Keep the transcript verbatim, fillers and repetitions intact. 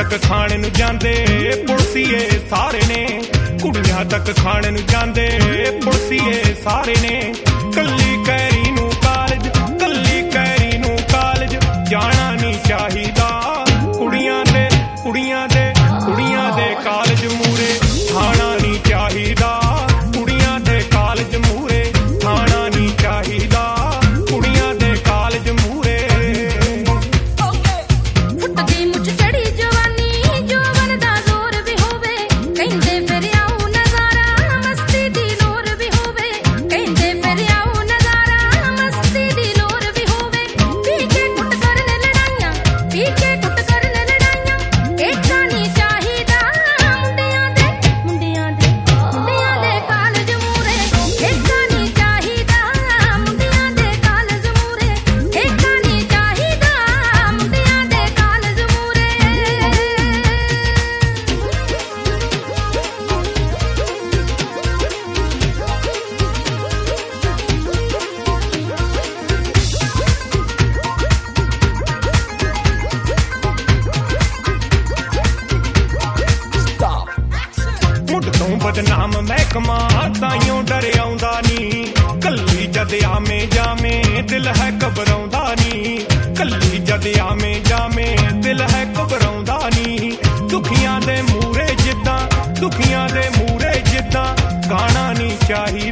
तक खाने नूं जांदे पुलसीए सारे ने, कुड़ियां तक खाने नूं जांदे पुलसीए सारे ने। कल्ली कैरी नूं कालज, कल्ली कैरी नूं कालज जाना नहीं चाहिदा। कुड़ियां दे कुड़ियां दे कुड़ियां दे कालज मूरे खाना नहीं चाहिदा। कुड़ियां दे कालज मूरे खाना नहीं चाहिदा। कुड़ियां दे कालज मूरे फुटदी मुझ चढ़ी जवानी, जोवन दा जोर भी होवे, कहंदे फिर आऊं नजारा मस्ती दी लोर भी होवे, कहंदे फिर आऊं नजारा मस्ती दी लोर भी होवे। पी के कुट करन लड़ाइयां, पी के कुट करन लड़ाइयां, एक नहीं चाहिदा। मुंडियां दे मुंडियां दे मुंडियां दे कालज मूरे एक नहीं चाहिदा। मुंडियां दे कालज मूरे एक नहीं चाहिदा। मुंडियां दे कालज मूरे मुढ़ तो बदनाम महकमा ताइयों डर आउंदा नी। कल्ली जद आमे जामे दिल है घबराउंदा नी। कल्ली जद आमे जामे दिल है घबराउंदा नी। दुखियां दे मूरे जिद्दां दुखियां दे मूरे जिद्दां गाना नहीं चाहिदा।